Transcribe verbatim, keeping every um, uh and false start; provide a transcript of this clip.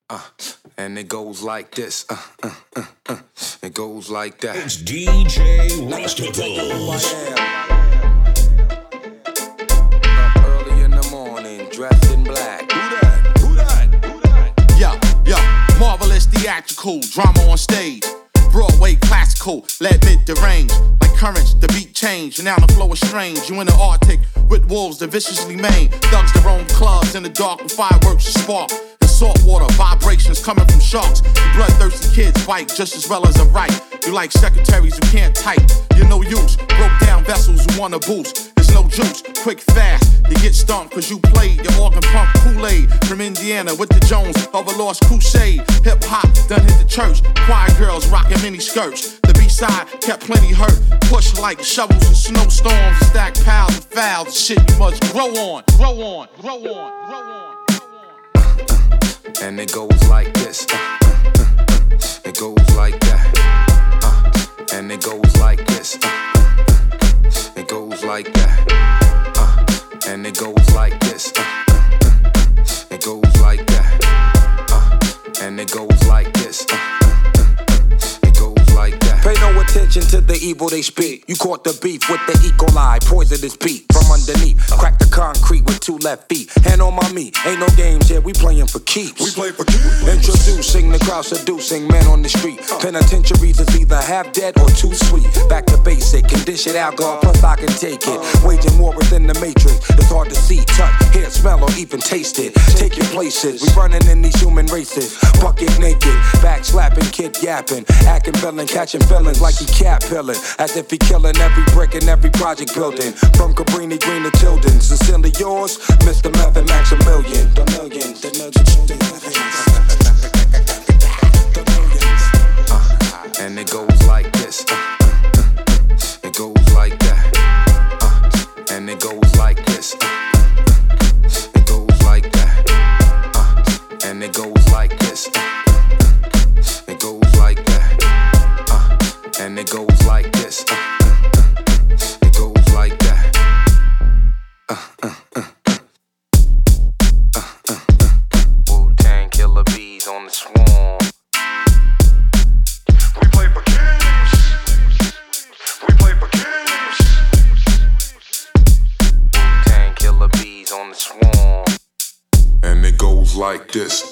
Uh, and it goes like this. Uh, uh, uh, uh. It goes like that. It's D J Rusticles. Up early in the morning, dressed in black. Who that? Who that? Who that? Yo, yo, marvelous theatrical drama on stage. Broadway classical, let mid derange. Like currents, the beat change. Now the flow is strange. You in the Arctic with wolves that viciously maim. Thugs that roam clubs in the dark with fireworks to spark. Salt water, vibrations coming from sharks. You bloodthirsty kids bite just as well as a right. You like secretaries who can't type. You're no use. Broke down vessels who wanna boost. There's no juice. Quick, fast. You get stomped cause you played your organ pump Kool-Aid. From Indiana with the Jones of a lost crusade. Hip hop done hit the church. Choir girls rocking mini skirts. The B-side kept plenty hurt. Push like shovels and snowstorms. Stack piles of fouls. Shit you must grow on. Grow on. Grow on. Grow on. And it goes like this. Uh, uh, uh, it goes like that. Uh, and it goes like this. Uh, uh, it goes like that. Uh, and it goes like this. Uh, uh, it goes like that. Uh, and it goes like this. Uh, it goes like that. Pay no attention to the evil they speak. You caught the beef with the E. coli, poisonous beat from underneath. Crack the concrete with two left feet. Hand on my meat, ain't no games here, we playing for keeps. We play for keeps. Introducing the crowd, seducing men on the street. Penitentiaries is either half dead or too sweet. Back to basic, conditioned alcohol, plus I can take it. Waging war within the matrix. It's hard to see, touch, hear, smell, or even taste it. Take your places, we running in these human races. Bucket naked, back slapping, kid yapping. Acting villain, catching feelings like he cat pillin'. As if he killing every brick in every project building. From Cabrini Green to Tilden. Sincerely yours, Mister Method Maximilian. The millions, the millions, the millions. Uh, and it goes like this. Uh, uh, uh, it goes like that. Uh, and it goes like this. Uh, uh, it goes like that. Uh, and it goes like this. Uh, uh, it goes like that. Uh, and it goes like this. Uh, uh, it goes like that. Uh, uh, uh. Wu-Tang Killer Bees on the swarm. We play for kings. We play for kings. Wu-Tang Killer Bees on the swarm. And it goes like this.